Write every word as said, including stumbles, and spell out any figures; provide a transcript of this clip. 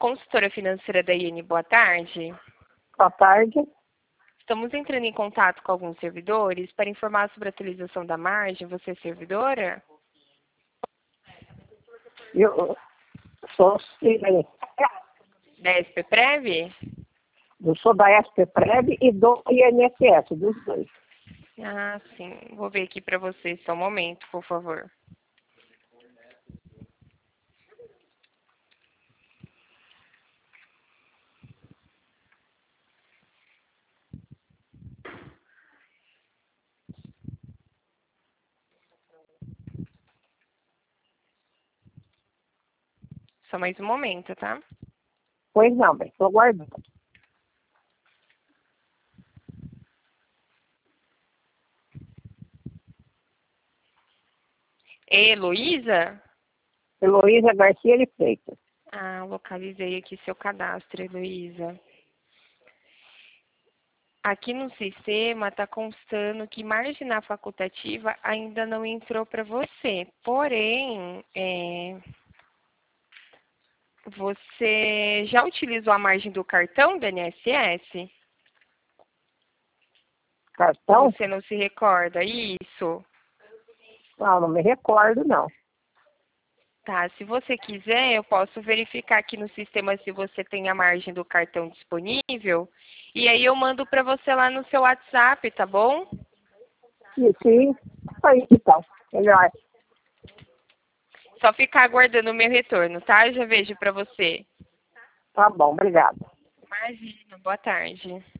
consultora financeira da I N, boa tarde. Boa tarde. Estamos entrando em contato com alguns servidores para informar sobre a atualização da margem. Você é servidora? Eu sou Da S P Prev? eu sou da S P Prev e do I N S S, dos dois. Ah, sim. Vou ver aqui para você. Só um momento, por favor. Só mais um momento, tá? Pois não, bem, estou guardando. Heloísa? Heloísa Garcia de Freitas. Ah, localizei aqui seu cadastro, Heloísa. Aqui no sistema está constando que marginal facultativa ainda não entrou para você. Porém, é, você já utilizou a margem do cartão do I N S S? Cartão? Você não se recorda? Isso. Não, não me recordo, não. Tá, se você quiser, eu posso verificar aqui no sistema se você tem a margem do cartão disponível. E aí eu mando para você lá no seu WhatsApp, tá bom? E sim, aí então, melhor. Só ficar aguardando o meu retorno, tá? Eu já vejo para você. Tá bom, obrigado. Imagina, boa tarde.